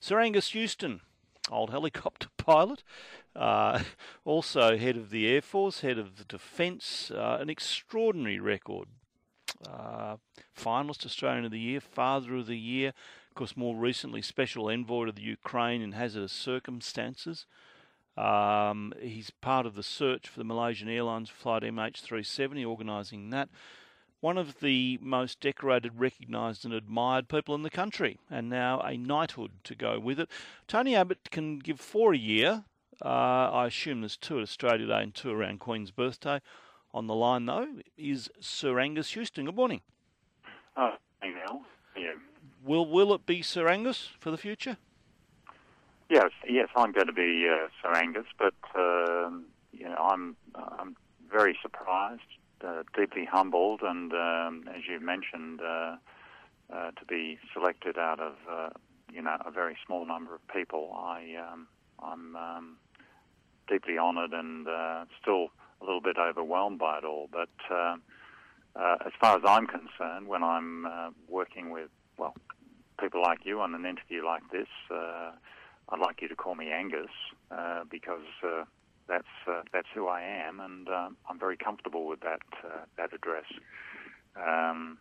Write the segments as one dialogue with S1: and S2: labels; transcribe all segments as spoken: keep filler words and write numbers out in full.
S1: Sir Angus Houston, old helicopter pilot, uh, also head of the Air Force, head of the Defence, uh, an extraordinary record. Uh, finalist Australian of the Year, Father of the Year, of course more recently Special Envoy to the Ukraine in hazardous circumstances. Um, he's part of the search for the Malaysian Airlines flight M H three seventy, organising that. One of the most decorated, recognised and admired people in the country, and now a knighthood to go with it. Tony Abbott can give four a year. Uh, I assume there's two at Australia Day and two around Queen's birthday. On the line, though, is Sir Angus Houston. Good morning.
S2: Oh, hey, Neil. Yeah.
S1: Will will it be Sir Angus for the future?
S2: Yes, yes, I'm going to be uh, Sir Angus, but um, you know, I'm I'm very surprised. Uh, deeply humbled, and um, as you mentioned, uh, uh, to be selected out of uh, you know a very small number of people, I um, I'm um, deeply honoured and uh, still a little bit overwhelmed by it all. But uh, uh, as far as I'm concerned, when I'm uh, working with well people like you on an interview like this, uh, I'd like you to call me Angus uh, because. Uh, That's uh, that's who I am, and uh, I'm very comfortable with that uh, that address. Um,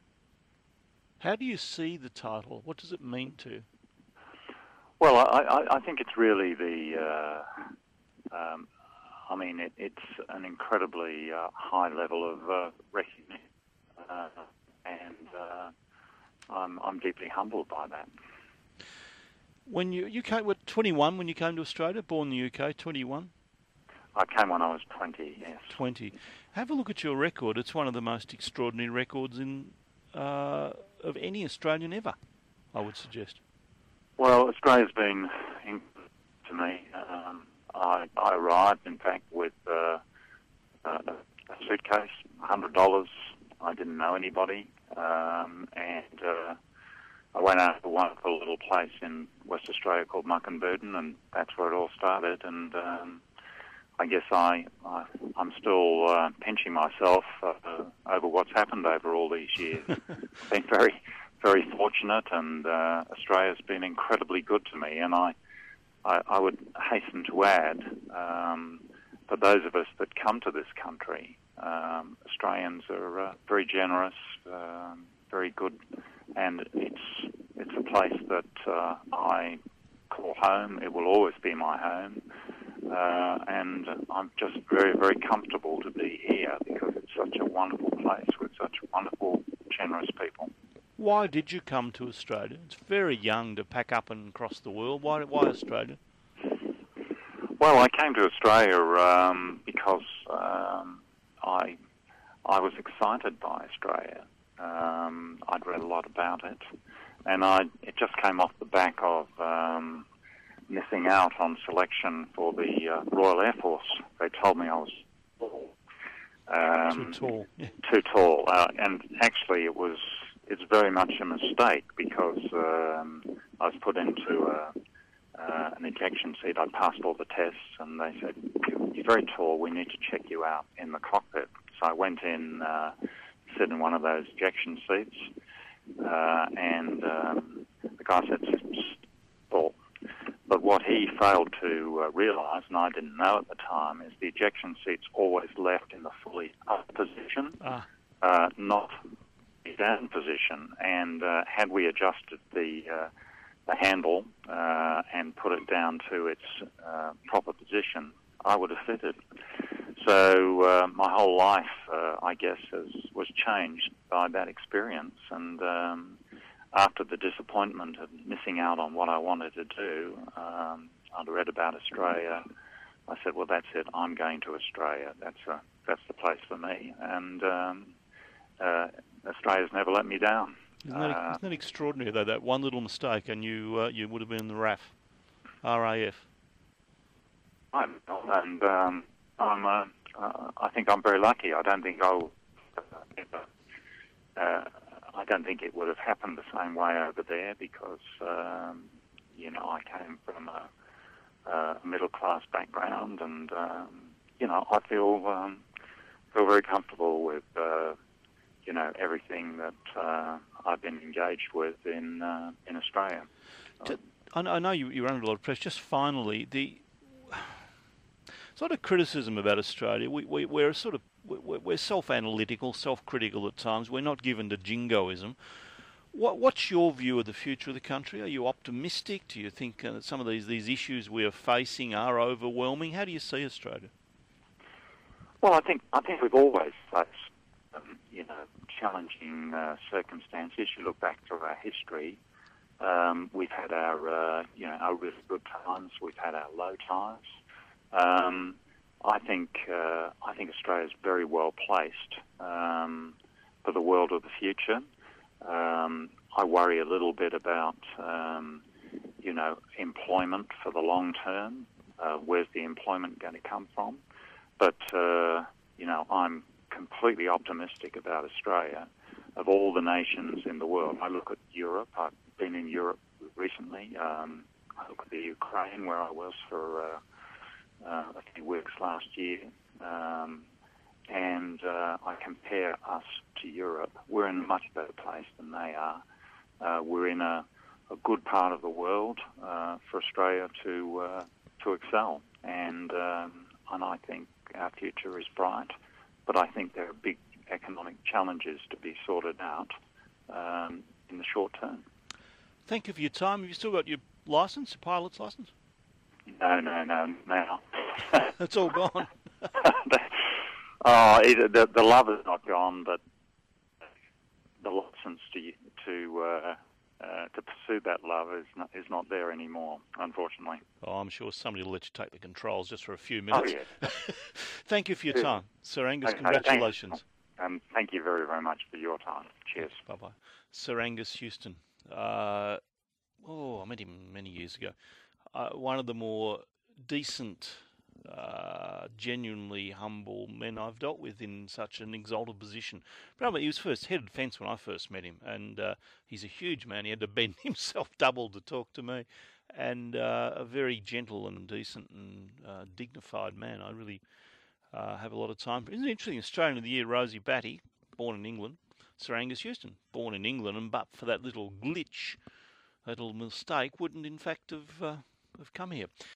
S1: How do you see the title? What does it mean to you?
S2: Well, I, I, I think it's really the. Uh, um, I mean, it, it's an incredibly uh, high level of uh, recognition, uh, and uh, I'm I'm deeply humbled by that.
S1: When you you came, what, twenty-one when you came to Australia, born in the U K, twenty-one.
S2: I came when I was twenty, yes.
S1: twenty. Have a look at your record. It's one of the most extraordinary records in uh, of any Australian ever, I would suggest.
S2: Well, Australia's been in, to me. Um, I, I arrived, in fact, with uh, a suitcase, one hundred dollars. I didn't know anybody. Um, and uh, I went out to a wonderful little place in West Australia called Muckenbudden, and that's where it all started. And um, I guess I, I, I'm still uh, pinching myself uh, over what's happened over all these years. I've been very, very fortunate, and uh, Australia's been incredibly good to me. And I, I, I would hasten to add, um, for those of us that come to this country, um, Australians are uh, very generous, um, very good, and it's it's a place that uh, I call home. It will always be my home. Uh, and I'm just very, very comfortable to be here because it's such a wonderful place with such wonderful, generous people.
S1: Why did you come to Australia? It's very young to pack up and cross the world. Why, why Australia?
S2: Well, I came to Australia um, because um, I I was excited by Australia. Um, I'd read a lot about it, and I it just came off the back of. Um, missing out on selection for the uh, Royal Air Force. They told me I was tall. Um,
S1: too tall. Yeah.
S2: Too tall. Uh, and actually it was, it's very much a mistake because um, I was put into a, uh, an ejection seat. I passed all the tests and they said, you're very tall, we need to check you out in the cockpit. So I went in, uh, sit in one of those ejection seats, uh, and um, the guy said, tall. But what he failed to uh, realise, and I didn't know at the time, is the ejection seat's always left in the fully up position,
S1: ah.
S2: uh, not the down position. And uh, had we adjusted the uh, the handle uh, and put it down to its uh, proper position, I would have fitted. So uh, my whole life, uh, I guess, has, was changed by that experience. And um, after the disappointment of missing out on what I wanted to do, um, I'd read about Australia. I said, well, that's it. I'm going to Australia. That's a, that's the place for me. And um, uh, Australia's never let me down.
S1: Isn't that,
S2: uh,
S1: isn't that extraordinary, though? That one little mistake and you uh, you would have been in the R A F. R A F.
S2: I'm, and um, I'm, uh, uh, I think I'm very lucky. I don't think I'll ever... Uh, I don't think it would have happened the same way over there because, um, you know, I came from a, a middle-class background and, um, you know, I feel um, feel very comfortable with, uh, you know, everything that uh, I've been engaged with in uh, in Australia.
S1: T- I know, I know you, you're under a lot of pressure. Just finally, the sort of criticism about Australia, we, we, we're sort of we're, we're self-analytical, self-critical at times. We're not given to jingoism. What, what's your view of the future of the country? Are you optimistic? Do you think uh, that some of these, these issues we are facing are overwhelming? How do you see Australia?
S2: Well, I think I think we've always faced, um, you know, challenging uh, circumstances. You look back through our history. Um, we've had our, uh, you know, our really good times. We've had our low times. Um, I think uh, I think Australia's very well placed um, for the world of the future. Um, I worry a little bit about, um, you know, employment for the long term. Uh, where's the employment going to come from? But, uh, you know, I'm completely optimistic about Australia. Of all the nations in the world, I look at Europe. I've been in Europe recently. Um, I look at the Ukraine, where I was for uh, uh, a few weeks last year. Um, and uh, I compare us to Europe. We're in a much better place than they are. Uh, we're in a, a good part of the world uh, for Australia to uh, to excel. And um, and I think our future is bright, but I think there are big economic challenges to be sorted out um, in the short term.
S1: Thank you for your time. Have you still got your licence, your pilot's licence?
S2: No, no, no, now.
S1: It's all gone.
S2: oh, it, the, the love is not gone, but the license to to uh, uh, to pursue that love is not, is not there anymore, unfortunately.
S1: Oh, I'm sure somebody will let you take the controls just for a few minutes.
S2: Oh, yes.
S1: Thank you for your time. Sir Angus,
S2: Okay,
S1: congratulations.
S2: Um, thank you very, very much for your time. Cheers.
S1: Bye-bye. Sir Angus Houston. Uh, oh, I met him many years ago. Uh, one of the more decent, uh, genuinely humble men I've dealt with in such an exalted position. Probably he was first head of defence when I first met him, and uh, he's a huge man. He had to bend himself double to talk to me, and uh, a very gentle and decent and uh, dignified man. I really uh, have a lot of time for. Isn't it interesting? Australian of the Year, Rosie Batty, born in England. Sir Angus Houston, born in England, and but for that little glitch, that little mistake, wouldn't in fact have uh, have come here.